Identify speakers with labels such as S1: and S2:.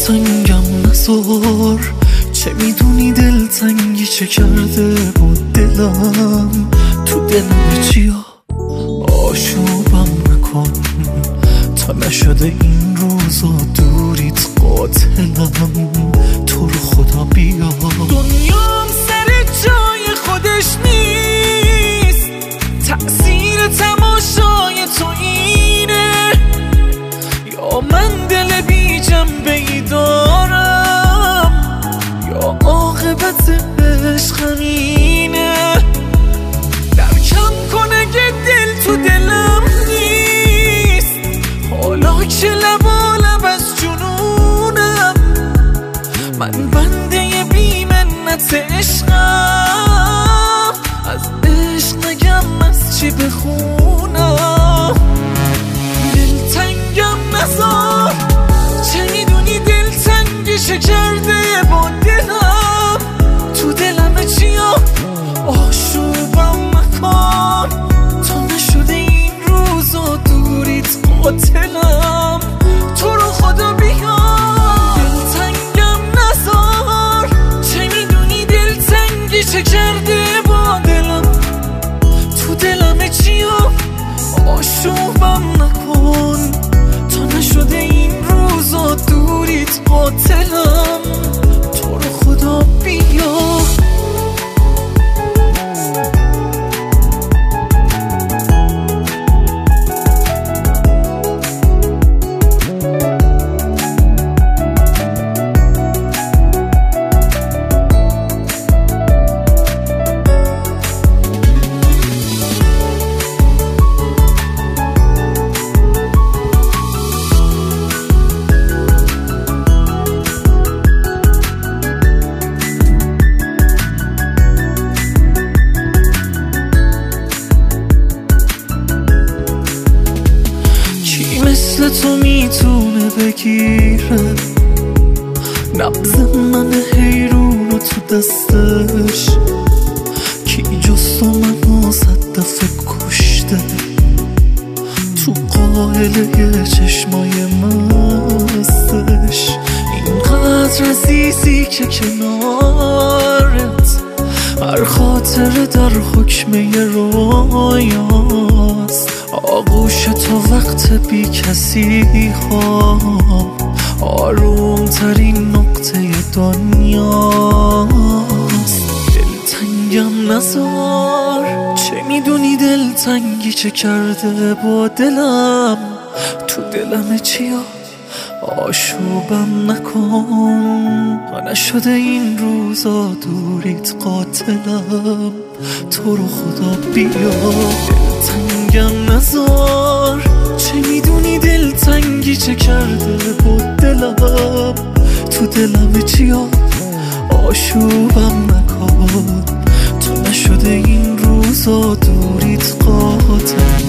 S1: دلتنگم نزار، چه میدونی دلتنگی چه کرده با دلم. تو دلم چیا آشوبم نکن، تا نشده این روزا دوریت قاتلم. تو رو خدا بیا. دنیام سر جای خودش نیست، تأثیر تماشای تو اینه، یا من دل بی جنبه ای دارم، یا عاقبت عشق همینه. درکم کن اگه دل تو دلم نیست، حالا که لبالب از جنونم. من بنده بی منت عشقم، از عشق نگم از چی بخونم. دلتنگم نزار، چه میدونی دلتنگی چه کرده با دلم. تو دلم چیا آشوبم مکن، تا نشده این روزا دوریت قاتلم. تو رو خدا بیا. دلتنگم نزار، چه میدونی دلتنگی چه کرده با دلم. تو دلم چیا آشوبم نکن، تا نشده این روزا دوریت قاتلم. تو رو خدا بیا. مثل تو میتونه بگیره نبض من حیرون رو تو دستش، کی جز تو منو 100 دفعه کشته. تو قائله چشمای مستش، اینقدر عزیزی که کنارت هر خاطره در حکمه رویاست. آغوش تو وقت بی کسی ها آروم ترین نقطه دنیاست. دلتنگم نزار، چه میدونی دلتنگی چه کرده با دلم. تو دلم چیا آشوبم نکن، تا نشده این روزا دوریت قاتلم. تو رو خدا بیا. دلتنگم نزار، چه میدونی دلتنگی چه کرده با دلم. تو دلم چیا آشوبم نکن، تا نشده این روزا دوریت قاتلم.